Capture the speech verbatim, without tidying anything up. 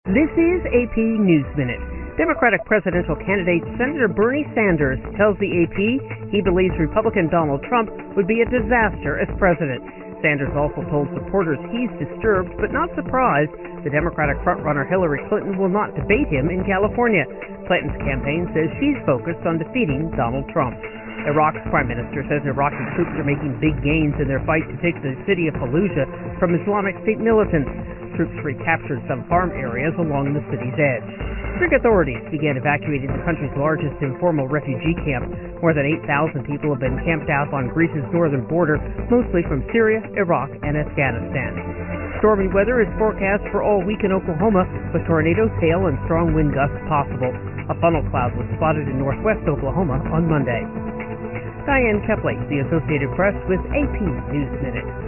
This is A P News Minute. Democratic presidential candidate Senator Bernie Sanders tells the A P he believes Republican Donald Trump would be a disaster as president. Sanders also told supporters he's disturbed but not surprised the Democratic frontrunner Hillary Clinton will not debate him in California. Clinton's campaign says she's focused on defeating Donald Trump. Iraq's prime minister says Iraqi troops are making big gains in their fight to take the city of Fallujah from Islamic State militants. Troops recaptured some farm areas along the city's edge. Greek authorities began evacuating the country's largest informal refugee camp. More than eight thousand people have been camped out on Greece's northern border, mostly from Syria, Iraq, and Afghanistan. Stormy weather is forecast for all week in Oklahoma, with tornadoes, hail, and strong wind gusts possible. A funnel cloud was spotted in northwest Oklahoma on Monday. Diane Kepley, The Associated Press, with A P News Minute.